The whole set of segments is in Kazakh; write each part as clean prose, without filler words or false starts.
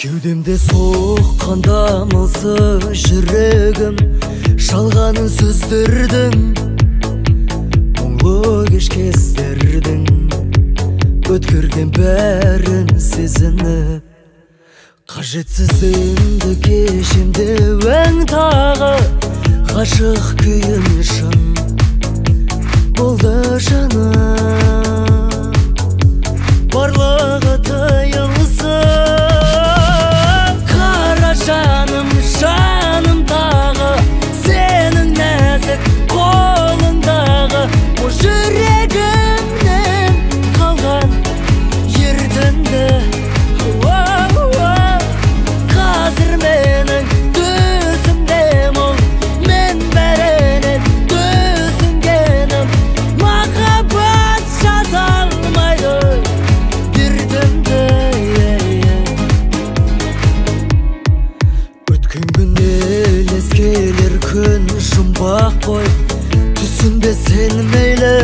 Кеудемде соққанда мылсы жүрегім, жалғанын сөздердің, мұңлы кеш кездердің, өткерген бәрін сезініп, қажетсіз енді кешемде өң тағы, ғашық күйім шын болды жаным, барлығы тыйылсын. Қара жаным, жанымдағы, сенің нәзік қолыңдағы, бұл жүрегімнен қалған ертеңді. Қазір менің түсімде мұң, мен бәрінен түсінгенім, махаббат жаза алмайды дертімді. Өткен күн елес келер күн жұмбақ қой, түсінбе сен мейлі,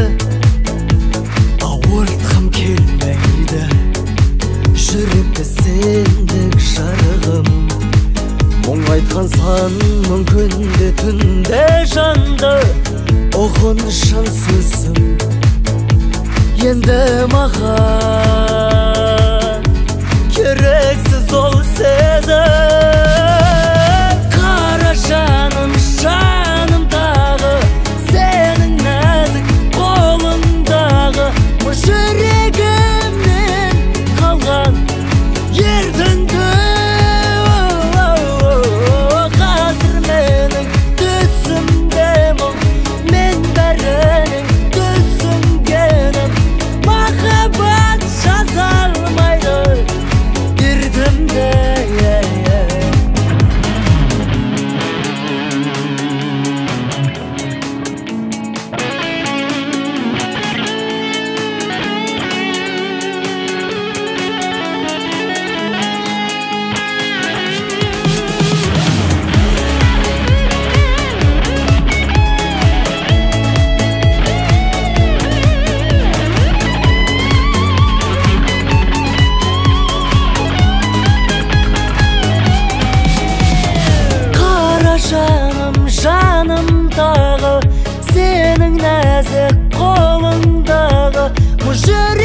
ауыртқым келмейді жүректі сендік жарығым. Мұң айтқан сан мың күнде түнде жанды, оғын шын сөзім енді маған керексіз ол сезім. Қара жаным, жанымдағы, сенің нәзік қолыңдағы, бұл жүрегімнен қалған ертеңді. Қазір менің түсімде мұң, мен бәрінен түсінгенім, махаббат жаза алмайды дертімді. Жаным, жанымдағы, сенің нәзік қолыңдағы, бұл